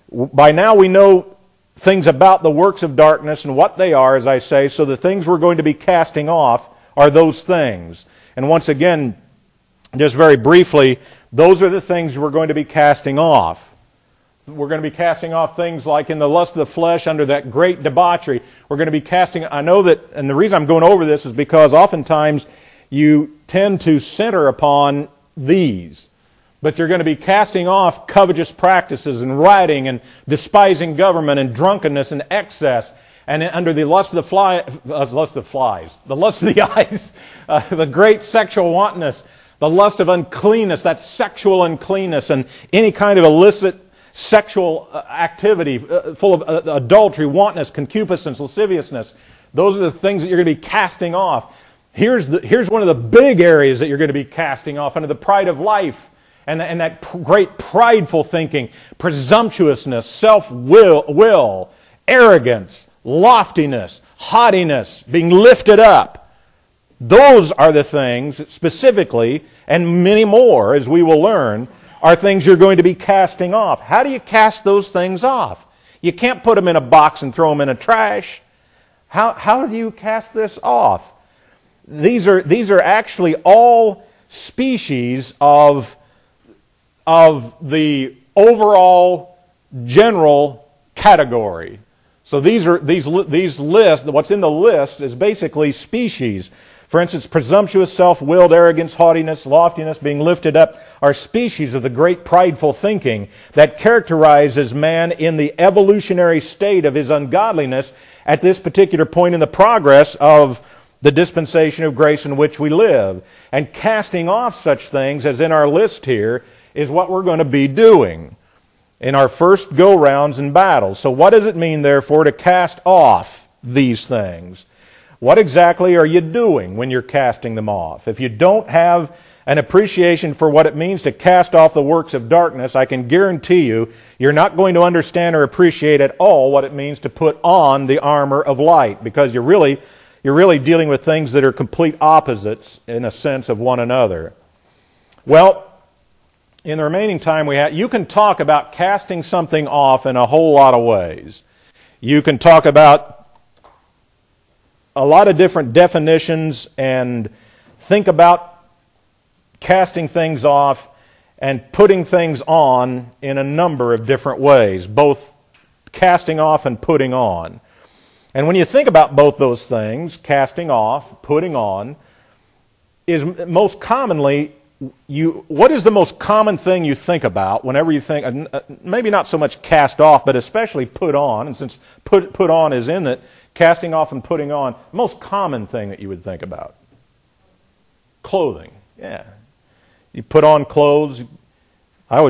A: by now we know things about the works of darkness and what they are, as I say, so the things we're going to be casting off are those things. And once again, just very briefly, those are the things we're going to be casting off. We're going to be casting off things like in the lust of the flesh under that great debauchery. We're going to be casting, I know that, and the reason I'm going over this is because oftentimes you tend to center upon these. But you're going to be casting off covetous practices and rioting and despising government and drunkenness and excess. And under the lust of the fly, uh, lust of the flies, the lust of the eyes, uh, the great sexual wantonness, the lust of uncleanness, that sexual uncleanness, and any kind of illicit sexual activity, uh, full of uh, adultery, wantonness, concupiscence, lasciviousness. Those are the things that you're going to be casting off. Here's, the, here's one of the big areas that you're going to be casting off under the pride of life and, and that pr- great prideful thinking, presumptuousness, self-will, will, arrogance, loftiness, haughtiness, being lifted up. Those are the things specifically, and many more, as we will learn, are things you're going to be casting off. How do you cast those things off? You can't put them in a box and throw them in a trash. How, how do you cast this off? These are, these are actually all species of, of the overall general category. So these are these these lists, what's in the list is basically species. For instance, presumptuous, self-willed, arrogance, haughtiness, loftiness, being lifted up are species of the great prideful thinking that characterizes man in the evolutionary state of his ungodliness at this particular point in the progress of the dispensation of grace in which we live. And casting off such things as in our list here is what we're going to be doing in our first go-rounds in battle. So what does it mean, therefore, to cast off these things? What exactly are you doing when you're casting them off? If you don't have an appreciation for what it means to cast off the works of darkness, I can guarantee you, you're not going to understand or appreciate at all what it means to put on the armor of light, because you're really, you're really dealing with things that are complete opposites in a sense of one another. Well, in the remaining time we have, you can talk about casting something off in a whole lot of ways. You can talk about a lot of different definitions and think about casting things off and putting things on in a number of different ways, both casting off and putting on. And when you think about both those things, casting off, putting on, is most commonly, you, what is the most common thing you think about whenever you think, maybe not so much cast off, but especially put on, and since put, put on is in it, casting off and putting on, most common thing that you would think about? Clothing, yeah. You put on clothes. I would,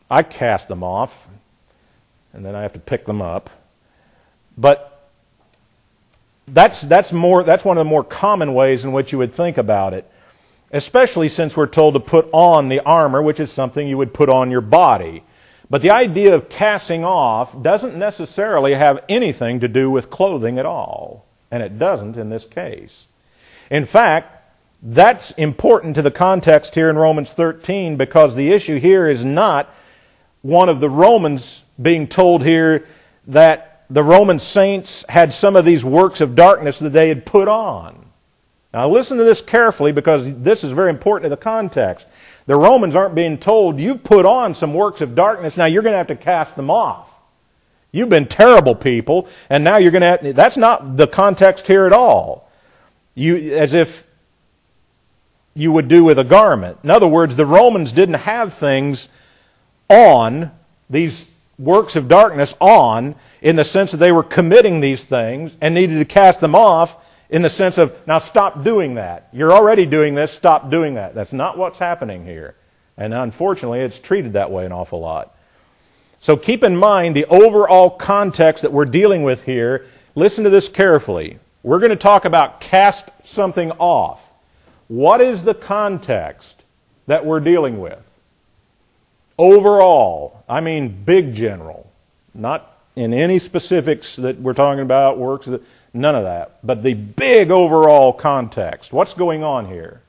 A: I cast them off, and then I have to pick them up. But that's, that's, more, that's one of the more common ways in which you would think about it, especially since we're told to put on the armor, which is something you would put on your body. But the idea of casting off doesn't necessarily have anything to do with clothing at all, and it doesn't in this case. In fact, that's important to the context here in Romans thirteen, because the issue here is not one of the Romans being told here that the Roman saints had some of these works of darkness that they had put on. Now listen to this carefully, because this is very important to the context. The Romans aren't being told, you've put on some works of darkness, now you're going to have to cast them off. You've been terrible people, and now you're going to have... That's not the context here at all. You, as if you would do with a garment. In other words, the Romans didn't have things on, these works of darkness on, in the sense that they were committing these things and needed to cast them off in the sense of, now stop doing that. You're already doing this, stop doing that. That's not what's happening here. And unfortunately, it's treated that way an awful lot. So keep in mind the overall context that we're dealing with here. Listen to this carefully. We're going to talk about cast something off. What is the context that we're dealing with? Overall, I mean big general, not in any specifics that we're talking about, works, none of that, but the big overall context. What's going on here?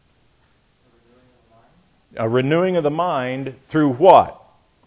A: A renewing of the mind through what?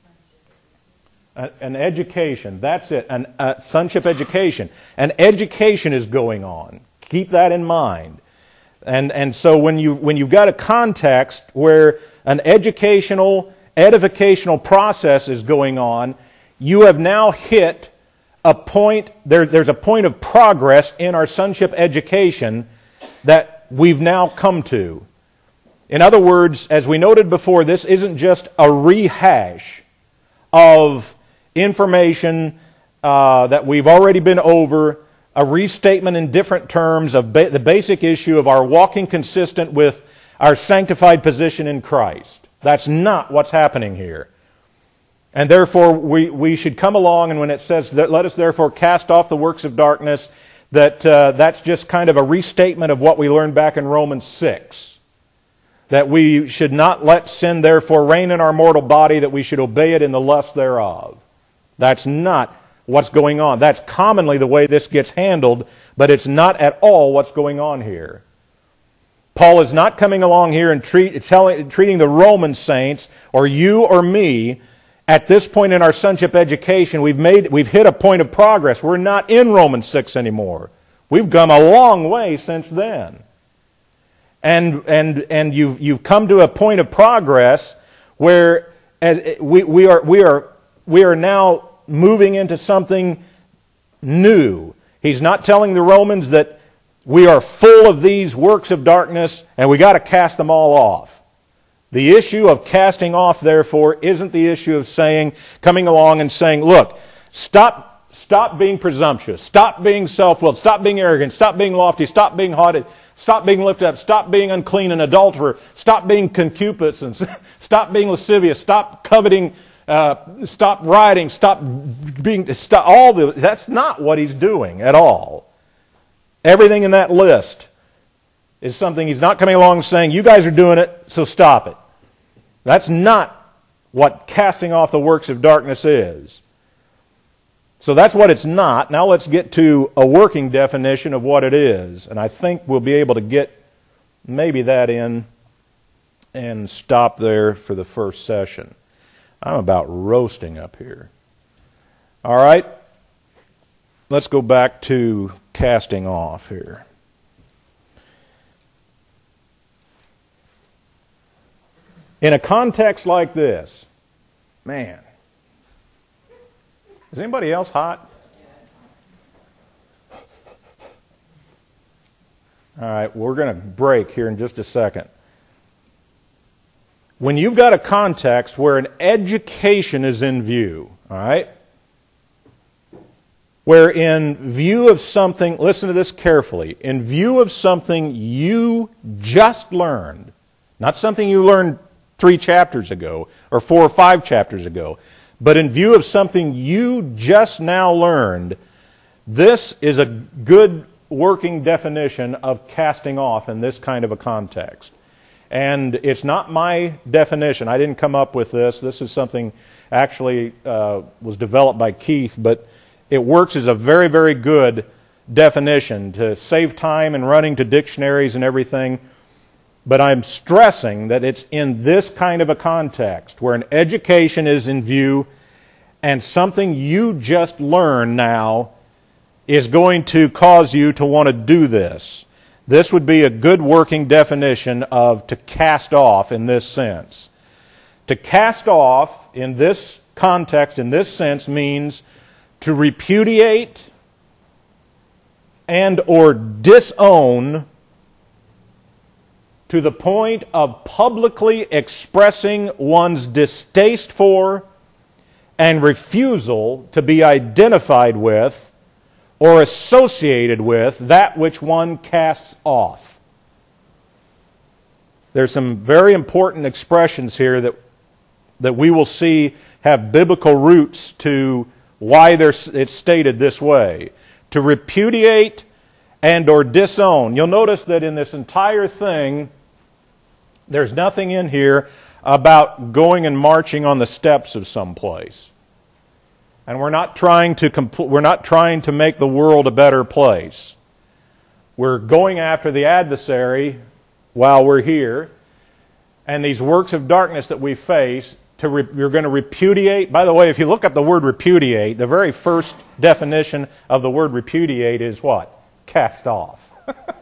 A: An education. That's it. An, a sonship education. An education is going on. Keep that in mind. And and so when you when you've got a context where an educational, edificational process is going on, you have now hit a point. There, there's a point of progress in our sonship education that we've now come to. In other words, as we noted before, this isn't just a rehash of information uh, that we've already been over, a restatement in different terms of ba- the basic issue of our walking consistent with our sanctified position in Christ. That's not what's happening here. And therefore, we, we should come along, and when it says, that, let us therefore cast off the works of darkness, that uh, that's just kind of a restatement of what we learned back in Romans six. That we should not let sin therefore reign in our mortal body, that we should obey it in the lust thereof. That's not what's going on. That's commonly the way this gets handled, but it's not at all what's going on here. Paul is not coming along here and treat, telling, treating the Roman saints, or you or me, at this point in our sonship education, we've made, we've hit a point of progress. We're not in Romans six anymore. We've come a long way since then. And and and you've you've come to a point of progress where as we we are we are we are now moving into something new. He's not telling the Romans that we are full of these works of darkness and we got to cast them all off. The issue of casting off, therefore, isn't the issue of saying, coming along and saying, look, stop stop being presumptuous, stop being self-willed, stop being arrogant, stop being lofty, stop being haughty, stop being lifted up, stop being unclean and adulterer, stop being concupiscence, stop being lascivious, stop coveting, uh, stop rioting, stop being, stop, all the, that's not what he's doing at all. Everything in that list is something he's not coming along and saying, you guys are doing it, so stop it. That's not what casting off the works of darkness is. So that's what it's not. Now let's get to a working definition of what it is. And I think we'll be able to get maybe that in and stop there for the first session. I'm about roasting up here. All right. Let's go back to casting off here. In a context like this, man, is anybody else hot? All right, we're going to break here in just a second. When you've got a context where an education is in view, all right, where in view of something, listen to this carefully, in view of something you just learned, not something you learned three chapters ago or four or five chapters ago. But in view of something you just now learned, this is a good working definition of casting off in this kind of a context. And it's not my definition. I didn't come up with this. This is something actually uh, was developed by Keith, but it works as a very, very good definition to save time and running to dictionaries and everything. But I'm stressing that it's in this kind of a context where an education is in view and something you just learned now is going to cause you to want to do this. This would be a good working definition of to cast off in this sense. To cast off in this context, in this sense, means to repudiate and or disown to the point of publicly expressing one's distaste for and refusal to be identified with or associated with that which one casts off. There's some very important expressions here that, that we will see have biblical roots to why it's stated this way. To repudiate and or disown. You'll notice that in this entire thing, there's nothing in here about going and marching on the steps of some place. And we're not trying to compl- we're not trying to make the world a better place. We're going after the adversary while we're here, and these works of darkness that we face, to re- you're going to repudiate. By the way, if you look up the word repudiate, the very first definition of the word repudiate is what? Cast off.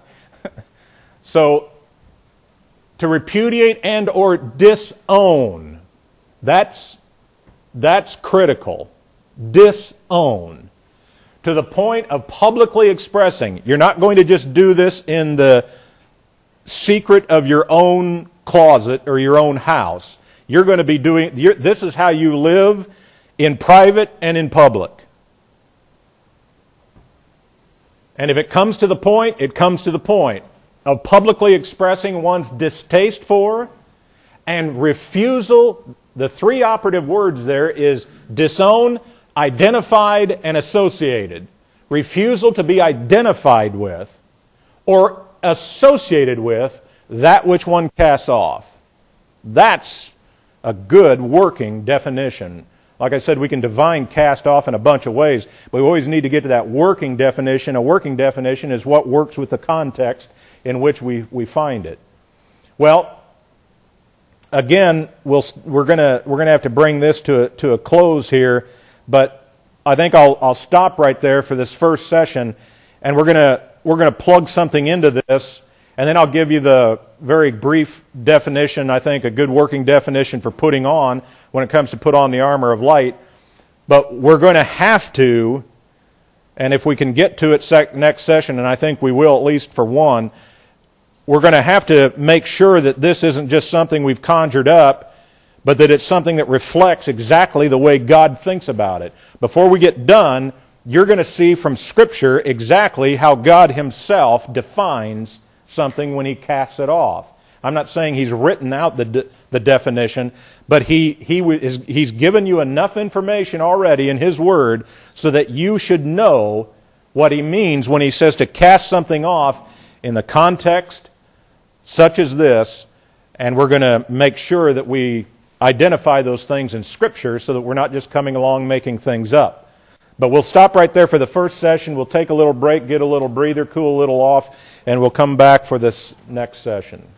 A: So, to repudiate and or disown, that's, that's critical. Disown. To the point of publicly expressing. You're not going to just do this in the secret of your own closet or your own house. You're going to be doing, this is how you live in private and in public. And if it comes to the point, it comes to the point of publicly expressing one's distaste for and refusal. The three operative words there is disown, identified, and associated. Refusal to be identified with or associated with that which one casts off. That's a good working definition. Like I said, we can define cast off in a bunch of ways, but we always need to get to that working definition. A working definition is what works with the context in which we, we find it. Well, again, we'll, we're going to we're going to have to bring this to a, to a close here, but I think I'll I'll stop right there for this first session, and we're going to we're going to plug something into this, and then I'll give you the very brief definition, I think a good working definition for putting on when it comes to put on the armor of light. But we're going to have to, and if we can get to it sec- next session, and I think we will at least for one, we're going to have to make sure that this isn't just something we've conjured up, but that it's something that reflects exactly the way God thinks about it. Before we get done, you're going to see from Scripture exactly how God Himself defines something when He casts it off. I'm not saying He's written out the de- the definition, but he he is He's given you enough information already in His Word so that you should know what He means when He says to cast something off in the context such as this, and we're going to make sure that we identify those things in Scripture so that we're not just coming along making things up. But we'll stop right there for the first session. We'll take a little break, get a little breather, cool a little off, and we'll come back for this next session.